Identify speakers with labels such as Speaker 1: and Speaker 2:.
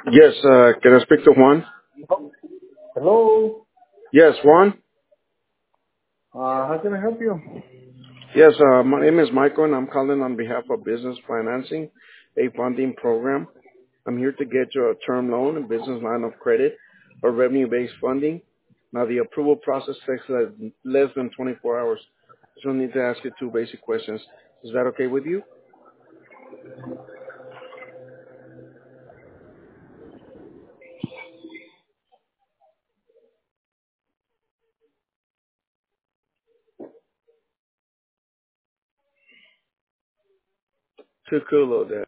Speaker 1: Yes, can I speak to Juan?
Speaker 2: Hello.
Speaker 1: Yes, Juan?
Speaker 2: How can I help you?
Speaker 1: Yes, my name is Michael and I'm calling on behalf of Business Financing, a funding program. I'm here to get you a term loan, a business line of credit, or revenue-based funding. Now, the approval process takes less than 24 hours. So I need to ask you two basic questions. Is that okay with you? Too cool, though, Dad.